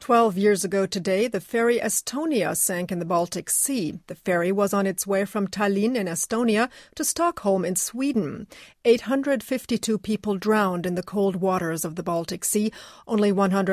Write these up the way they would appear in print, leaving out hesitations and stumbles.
12 years ago today, the ferry Estonia sank in the Baltic Sea. The ferry was on its way from Tallinn in Estonia to Stockholm in Sweden. 852 people drowned in the cold waters of the Baltic Sea. Only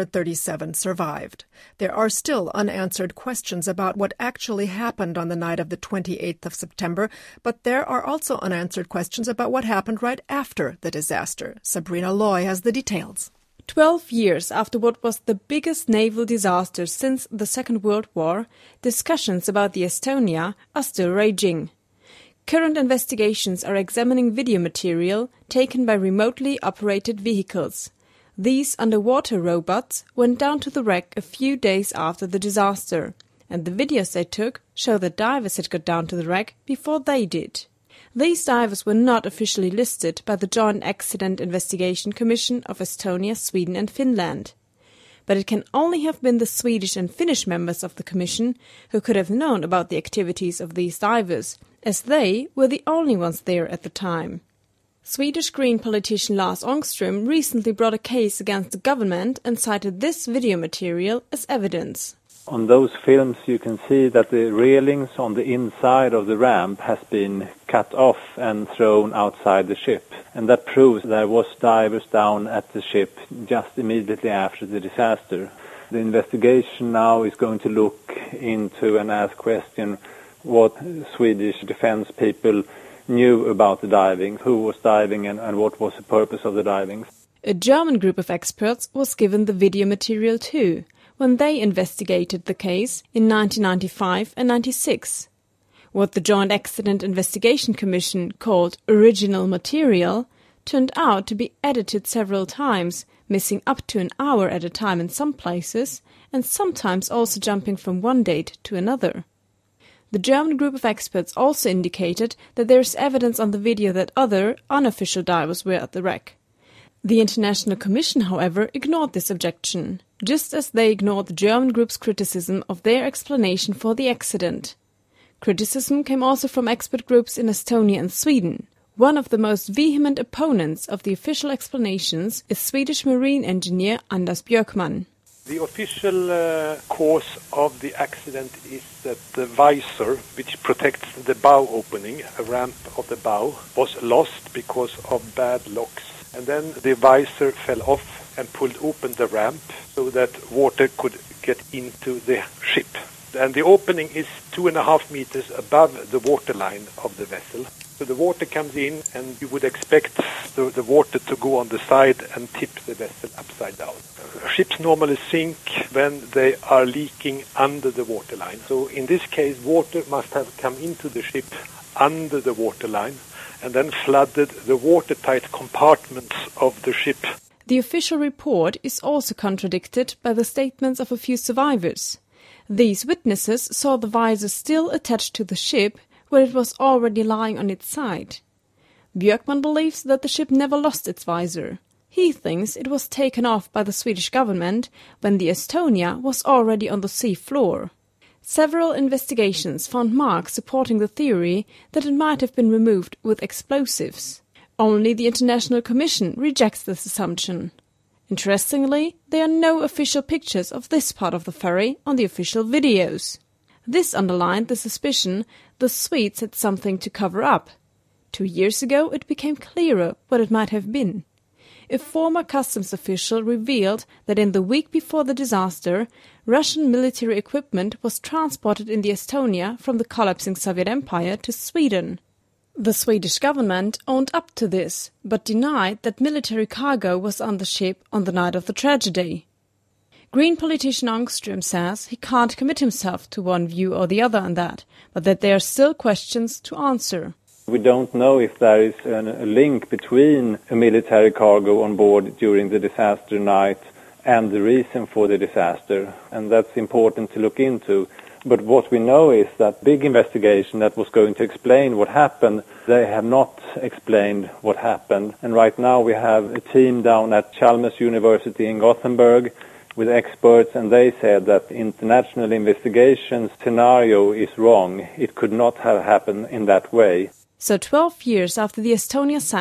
137 survived. There are still unanswered questions about what actually happened on the night of the 28th of September, but there are also unanswered questions about what happened right after the disaster. Sabrina Loy has the details. 12 years after what was the biggest naval disaster since the Second World War, discussions about the Estonia are still raging. Current investigations are examining video material taken by remotely operated vehicles. These underwater robots went down to the wreck a few days after the disaster, and the videos they took show that divers had got down to the wreck before they did. These divers were not officially listed by the Joint Accident Investigation Commission of Estonia, Sweden and Finland. But it can only have been the Swedish and Finnish members of the commission who could have known about the activities of these divers, as they were the only ones there at the time. Swedish Green politician Lars Ångström recently brought a case against the government and cited this video material as evidence. On those films you can see that the railings on the inside of the ramp has been cut off and thrown outside the ship. And that proves there was divers down at the ship just immediately after the disaster. The investigation now is going to look into and ask questions what Swedish defense people knew about the diving, who was diving and what was the purpose of the diving. A German group of experts was given the video material too, when they investigated the case in 1995 and 96. What the Joint Accident Investigation Commission called original material turned out to be edited several times, missing up to an hour at a time in some places, and sometimes also jumping from one date to another. The German group of experts also indicated that there is evidence on the video that other, unofficial divers were at the wreck. The International Commission, however, ignored this objection, just as they ignored the German group's criticism of their explanation for the accident. Criticism came also from expert groups in Estonia and Sweden. One of the most vehement opponents of the official explanations is Swedish marine engineer Anders Björkman. The official cause of the accident is that the visor, which protects the bow opening, a ramp of the bow, was lost because of bad locks. And then the visor fell off and pulled open the ramp so that water could get into the ship. And the opening is 2.5 meters above the waterline of the vessel. So the water comes in and you would expect the water to go on the side and tip the vessel upside down. Ships normally sink when they are leaking under the waterline. So in this case, water must have come into the ship under the waterline and then flooded the watertight compartments of the ship. The official report is also contradicted by the statements of a few survivors. These witnesses saw the visor still attached to the ship where it was already lying on its side. Björkman believes that the ship never lost its visor. He thinks it was taken off by the Swedish government when the Estonia was already on the sea floor. Several investigations found marks supporting the theory that it might have been removed with explosives. Only the International Commission rejects this assumption. Interestingly, there are no official pictures of this part of the ferry on the official videos. This underlined the suspicion the Swedes had something to cover up. 2 years ago, it became clearer what it might have been. A former customs official revealed that in the week before the disaster, Russian military equipment was transported in the Estonia from the collapsing Soviet Empire to Sweden. The Swedish government owned up to this, but denied that military cargo was on the ship on the night of the tragedy. Green politician Ångström says he can't commit himself to one view or the other on that, but that there are still questions to answer. We don't know if there is a link between a military cargo on board during the disaster night and the reason for the disaster, and that's important to look into. But what we know is that big investigation that was going to explain what happened, they have not explained what happened. And right now we have a team down at Chalmers University in Gothenburg with experts, and they said that the international investigation scenario is wrong. It could not have happened in that way. So 12 years after the Estonia sank,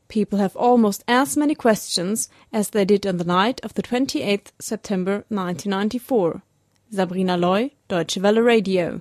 people have almost as many questions as they did on the night of the 28th September 1994. Sabrina Loy, Deutsche Welle Radio.